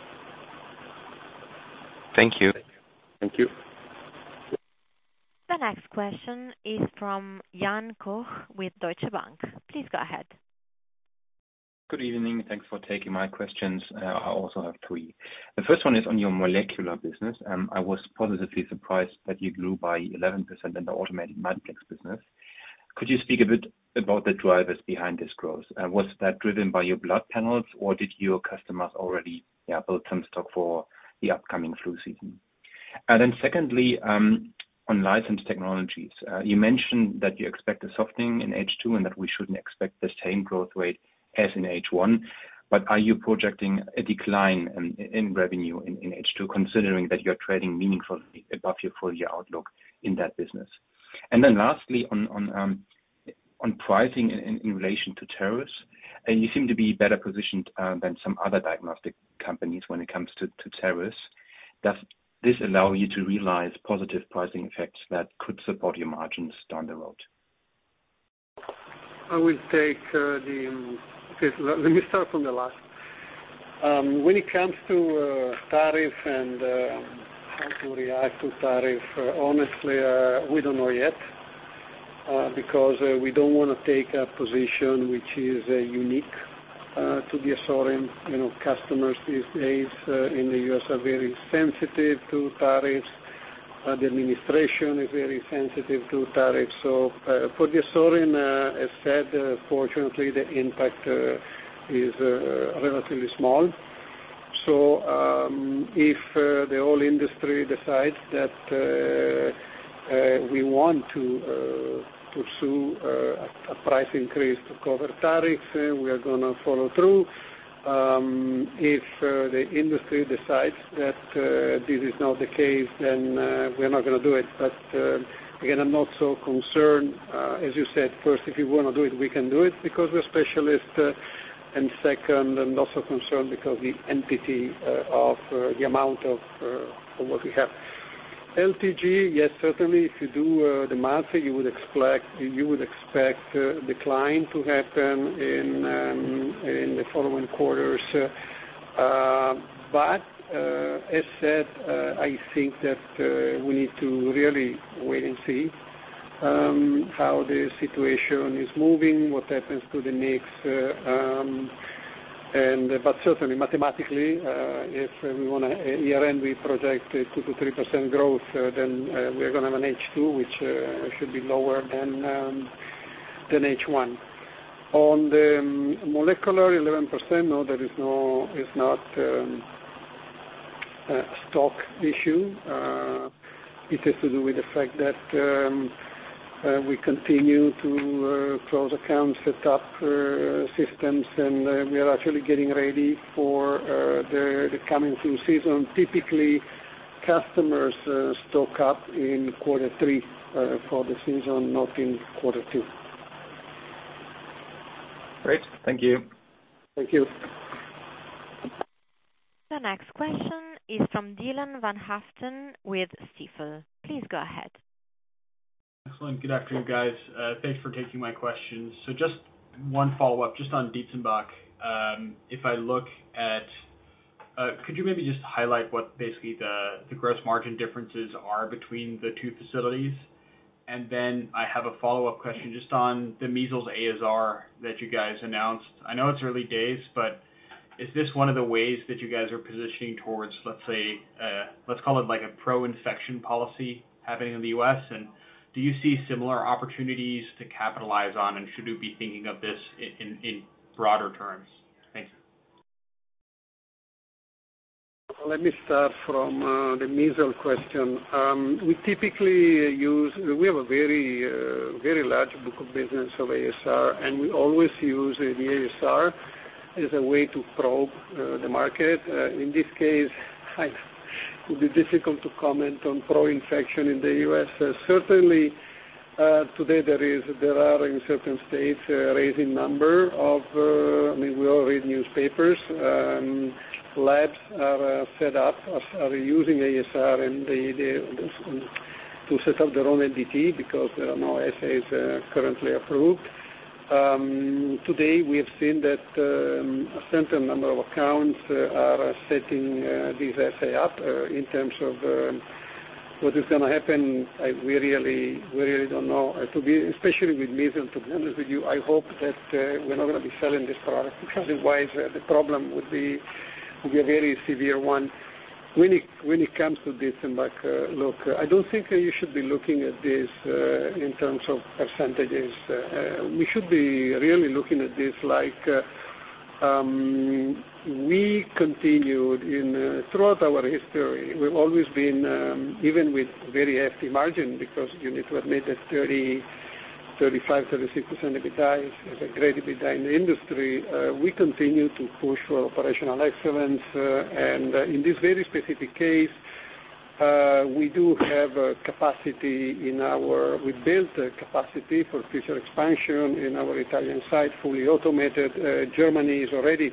Thank you. Thank you. The next question is from Jan Koch with Deutsche Bank. Please go ahead. Good evening. Thanks for taking my questions. Uh, I also have three. The first one is on your molecular business. Um, I was positively surprised that you grew by eleven percent in the automated multiplex business. Could you speak a bit about the drivers behind this growth? Uh, was that driven by your blood panels, or did your customers already yeah, build some stock for the upcoming flu season? And then secondly, um, on licensed technologies, uh, you mentioned that you expect a softening in H two and that we shouldn't expect the same growth rate as in H one, but are you projecting a decline in, in revenue in, in H two, considering that you're trading meaningfully above your full-year outlook in that business? And then lastly, on on, um, on pricing in, in, in relation to tariffs, uh, you seem to be better positioned uh, than some other diagnostic companies when it comes to, to tariffs. Does this allow you to realize positive pricing effects that could support your margins down the road? I will take uh, the... Okay, let me start from the last. Um, when it comes to uh, tariff and uh, how to react to tariff, uh, honestly, uh, we don't know yet uh, because uh, we don't want to take a position which is uh, unique uh, to DiaSorin. You know, customers these days uh, in the U S are very sensitive to tariffs. Uh, the administration is very sensitive to tariffs. So uh, for DiaSorin, uh, as said, uh, fortunately the impact uh, is uh, relatively small. So um, if uh, the whole industry decides that uh, uh, we want to uh, pursue uh, a price increase to cover tariffs. Uh, we are going to follow through. Um, if uh, the industry decides that uh, this is not the case, then uh, we're not going to do it. But uh, again, I'm not so concerned. Uh, as you said, first, if you want to do it, we can do it because we're specialists. Uh, and second, I'm not so concerned because the entity uh, of uh, the amount of, uh, of what we have. L T G, yes, certainly. If you do uh, the math, you would expect you would expect uh, decline to happen in um, in the following quarters. Uh, uh, but uh, as said, uh, I think that uh, we need to really wait and see um, how the situation is moving, what happens to the mix. Uh, um, And, uh, but certainly, mathematically, uh, if uh, we want to, uh, year-end we project uh, two to three percent growth, uh, then uh, we're going to have an H two, which uh, should be lower than um, than H one. On the um, molecular, eleven percent, no, there is no, is not um, a stock issue. Uh, it has to do with the fact that um, Uh, we continue to uh, close accounts, set up uh, systems, and uh, we are actually getting ready for uh, the, the coming flu season. Typically, customers uh, stock up in quarter three uh, for the season, not in quarter two. Great. Thank you. Thank you. The next question is from Dylan Van Haften with Stifel. Please go ahead. Excellent. Good afternoon, guys. Uh, thanks for taking my questions. So just one follow-up, just on Dietzenbach. Um, if I look at, uh, could you maybe just highlight what basically the, the gross margin differences are between the two facilities? And then I have a follow-up question just on the measles A S R that you guys announced. I know it's early days, but is this one of the ways that you guys are positioning towards, let's say, uh, let's call it like a pro-infection policy happening in the U S? And do you see similar opportunities to capitalize on, and should we be thinking of this in, in, in broader terms? Thank you. Let me start from uh, the measles question. Um, we typically use, we have a very, uh, very large book of business of A S R, and we always use uh, the A S R as a way to probe uh, the market. Uh, in this case, I it would be difficult to comment on pro-infection in the U S. Uh, certainly, uh, today there is there are in certain states a uh, raising number of. Uh, I mean, we all read newspapers. Um, labs are uh, set up, are, are using A S R and they, they, to set up their own L D T because there are no assays uh, currently approved. Um, today we have seen that um, a certain number of accounts uh, are setting uh, this assay up uh, in terms of uh, what is going to happen. I, we really, we really don't know. Uh, to be, especially with measles, to be honest with you, I hope that uh, we're not going to be selling this product because otherwise uh, the problem would be would be a very severe one. When it, when it comes to Dietzenbach, uh, look, uh, I don't think uh, you should be looking at this uh, in terms of percentages. Uh, uh, we should be really looking at this like uh, um, we continued in uh, throughout our history. We've always been, um, even with very hefty margin, because you need to admit that thirty, thirty-five, thirty-six percent EBITDA is, is a great EBITDA in the industry. Uh, we continue to push for operational excellence, uh, and uh, in this very specific case, uh, we do have uh, capacity in our, we built uh, capacity for future expansion in our Italian site, fully automated. Uh, Germany is already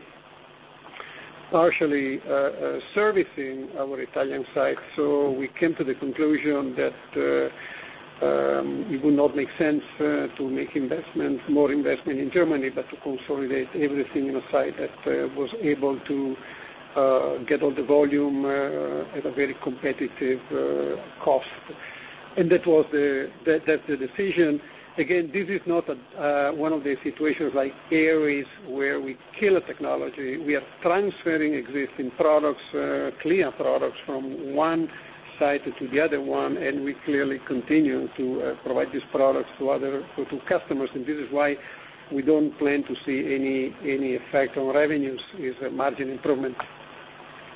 partially uh, uh, servicing our Italian site, so we came to the conclusion that uh, Um, it would not make sense uh, to make investments, more investment in Germany, but to consolidate everything in a site that uh, was able to uh, get all the volume uh, at a very competitive uh, cost. And that was the that, that's the decision. Again, this is not a, uh, one of the situations like Aries where we kill a technology. We are transferring existing products, uh, clear products from one site to the other one, and we clearly continue to uh, provide these products to other to, to customers, and this is why we don't plan to see any any effect on revenues. Is a margin improvement.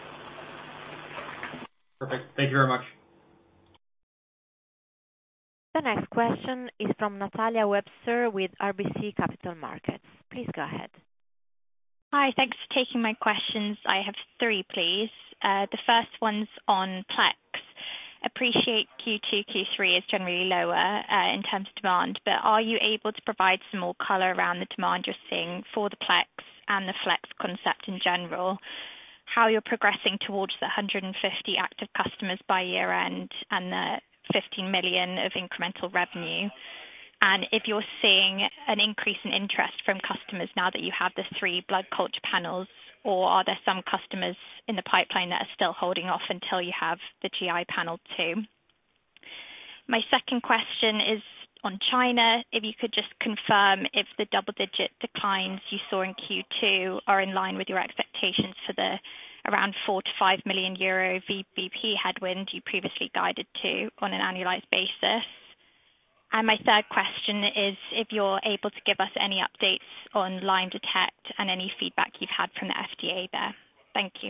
Perfect. Thank you very much. The next question is from Natalia Webster with R B C Capital Markets. Please go ahead. Hi, thanks for taking my questions. I have three, please. Uh, the first one's on Plex. Appreciate Q two, Q three is generally lower uh, in terms of demand, but are you able to provide some more color around the demand you're seeing for the Plex and the Flex concept in general? How you're progressing towards the one hundred fifty active customers by year end and the fifteen million of incremental revenue? And if you're seeing an increase in interest from customers now that you have the three blood culture panels, or are there some customers in the pipeline that are still holding off until you have the G I panel too? My second question is on China. If you could just confirm if the double-digit declines you saw in Q two are in line with your expectations for the around four to five million euro V B P headwind you previously guided to on an annualized basis. And my third question is if you're able to give us any updates on Lyme Detect and any feedback you've had from the F D A there. Thank you.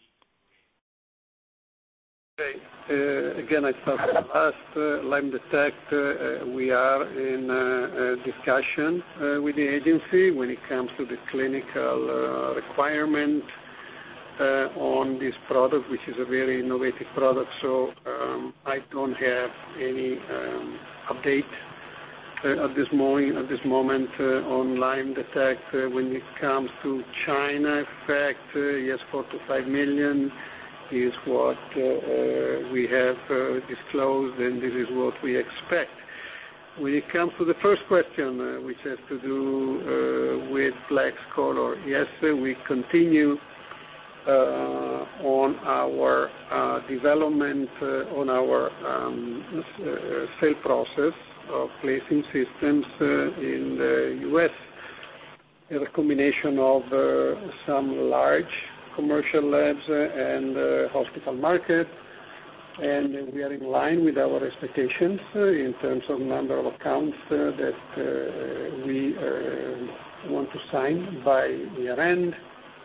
Okay. Uh, again, I start with the last. Uh, Lyme Detect, uh, we are in uh, discussion uh, with the agency when it comes to the clinical uh, requirement uh, on this product, which is a very innovative product. So um, I don't have any um, update uh, at this moment, at this moment uh, on Lyme Detect. Uh, when it comes to China effect, uh, yes, four to five million is what uh, uh, we have uh, disclosed, and this is what we expect. When it comes to the first question, uh, which has to do uh, with Plex Color, yes, uh, we continue uh, on our uh, development, uh, on our um, uh, sale process of placing systems uh, in the U S. A combination of uh, some large commercial labs uh, and uh, hospital market, and we are in line with our expectations uh, in terms of number of accounts uh, that uh, we uh, want to sign by year end.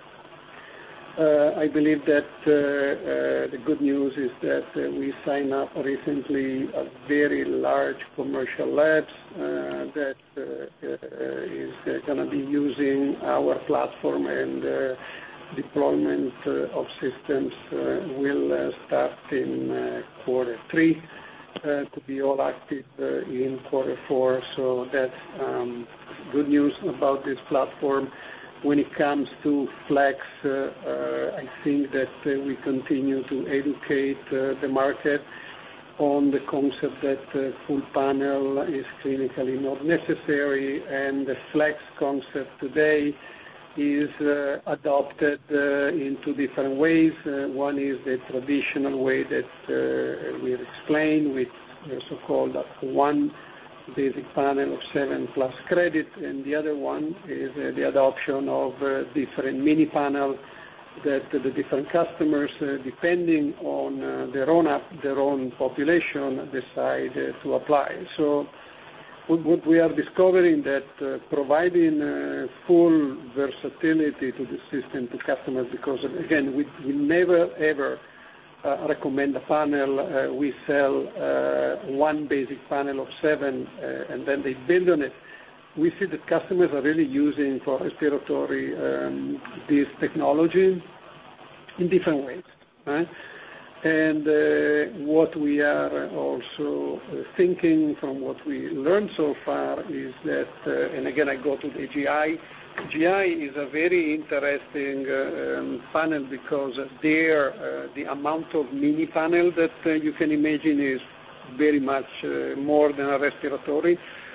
Uh, I believe that uh, uh, the good news is that uh, we signed up recently a very large commercial labs uh, that uh, uh, is uh, going to be using our platform, and uh, deployment uh, of systems uh, will uh, start in uh, quarter three uh, to be all active uh, in quarter four. So that's um, good news about this platform. When it comes to Flex, uh, uh, I think that uh, we continue to educate uh, the market on the concept that uh, full panel is clinically not necessary, and the Flex concept today is uh, adopted uh, in two different ways. Uh, one is the traditional way that uh, we explained, with the so-called one basic panel of seven plus credit, and the other one is uh, the adoption of uh, different mini panels that uh, the different customers, uh, depending on uh, their own app, their own population, decide uh, to apply. So what we are discovering that uh, providing uh, full versatility to the system to customers, because again, we, we never ever uh, recommend a panel. Uh, we sell uh, one basic panel of seven, uh, and then they build on it. We see that customers are really using for respiratory um, this technology in different ways. Right? And uh, what we are also uh, thinking from what we learned so far is that, uh, and again I go to the G I, G I is a very interesting uh, um, panel, because there uh, the amount of mini panel that uh, you can imagine is very much uh, more than a respiratory,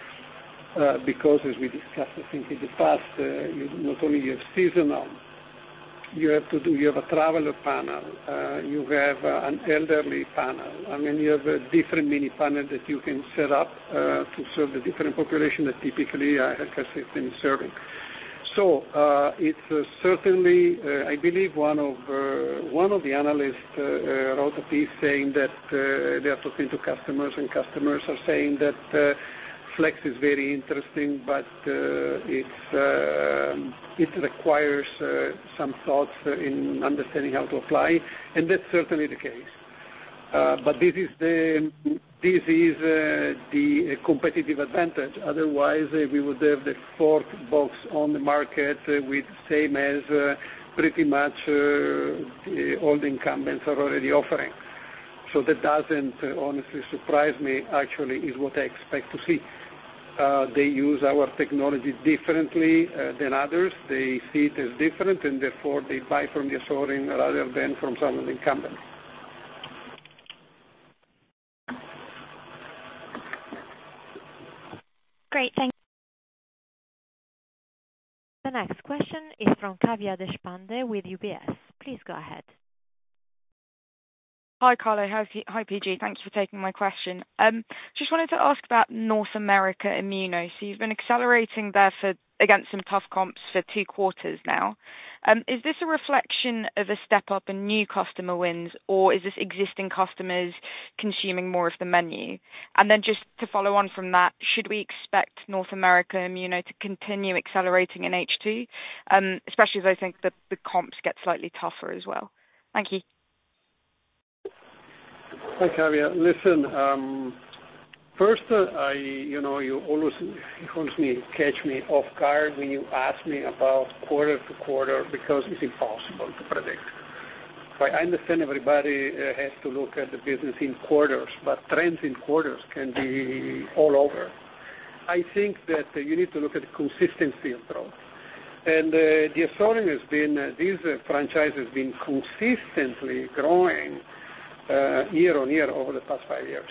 uh, because as we discussed I think in the past, uh, you not only you have seasonal, you have to do, you have a traveler panel, uh, you have uh, an elderly panel. I mean, you have a different mini panel that you can set up uh, to serve the different population that typically a healthcare system is serving. So uh, it's uh, certainly, uh, I believe, one of uh, one of the analysts uh, uh, wrote a piece saying that uh, they are talking to customers, and customers are saying that uh, Flex is very interesting, but uh, it's, uh, it requires uh, some thoughts uh, in understanding how to apply, and that's certainly the case. Uh, but this is the this is uh, the competitive advantage. Otherwise, uh, we would have the fourth box on the market uh, with same as uh, pretty much uh, the, all the incumbents are already offering. So that doesn't uh, honestly surprise me. Actually, is what I expect to see. Uh, they use our technology differently uh, than others. They see it as different, and therefore they buy from the Asorin rather than from some of the incumbents. Great, thank you. The next question is from Kavya Deshpande with U B S. Please go ahead. Hi, Carlo. Hi, P G. Thank you for taking my question. Um, just wanted to ask about North America Immuno. So you've been accelerating there for against some tough comps for two quarters now. Um, is this a reflection of a step up in new customer wins, or is this existing customers consuming more of the menu? And then just to follow on from that, should we expect North America Immuno to continue accelerating in H two, um, especially as I think that the comps get slightly tougher as well? Thank you. Hi, Kavya. Listen, um, first, uh, I, you know, you always, you always me, catch me off guard when you ask me about quarter to quarter because it's impossible to predict. Right? I understand everybody uh, has to look at the business in quarters, but trends in quarters can be all over. I think that uh, you need to look at the consistency of growth. And uh, the Asorin has been, uh, this uh, franchise has been consistently growing Uh, year on year over the past five years.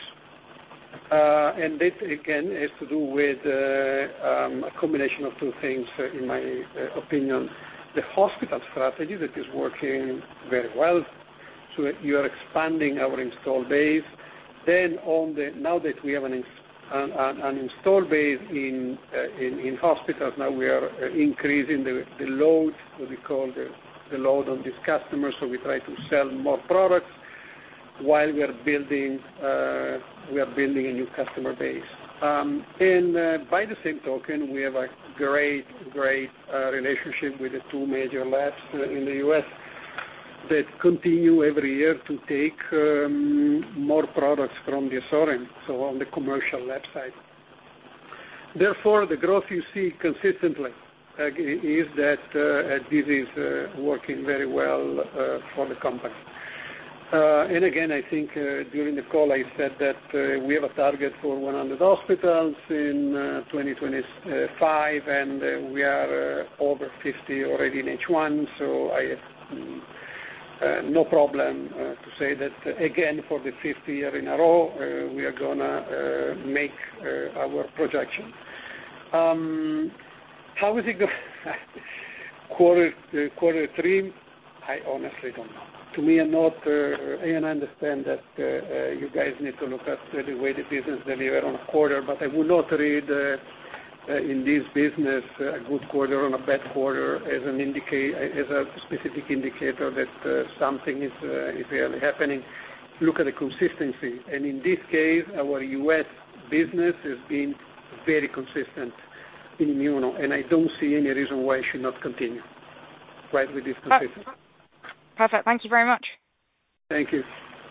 Uh, and that, again, has to do with uh, um, a combination of two things, uh, in my uh, opinion. The hospital strategy that is working very well. So you are expanding our install base. Then on the, now that we have an, an, an install base in, uh, in, in hospitals, now we are uh, increasing the, the load, what we call the, the load on these customers. So we try to sell more products, while we are building uh, we are building a new customer base. Um, and uh, by the same token, we have a great, great uh, relationship with the two major labs uh, in the U S that continue every year to take um, more products from the Asorin, so on the commercial lab side. Therefore, the growth you see consistently uh, is that uh, this is uh, working very well uh, for the company. Uh, and again, I think uh, during the call I said that uh, we have a target for one hundred hospitals in uh, twenty twenty-five, and uh, we are uh, over fifty already in H one, so I have um, uh, no problem uh, to say that, uh, again, for the fifth year in a row, uh, we are going to uh, make uh, our projection. Um, how is it going? quarter, uh, quarter three, I honestly don't know. To me, I'm not, uh, and I understand that uh, uh, you guys need to look at uh, the way the business delivers on a quarter, but I would not read uh, uh, in this business uh, a good quarter on a bad quarter as an indicator, as a specific indicator that uh, something is, uh, is really happening. Look at the consistency, and in this case, our U S business has been very consistent in Immuno, and I don't see any reason why it should not continue, right, with this consistency. Perfect. Thank you very much. Thank you.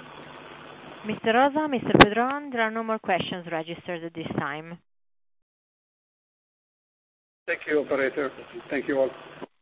Mister Rosa, Mister Pedron, there are no more questions registered at this time. Thank you, operator. Thank you all.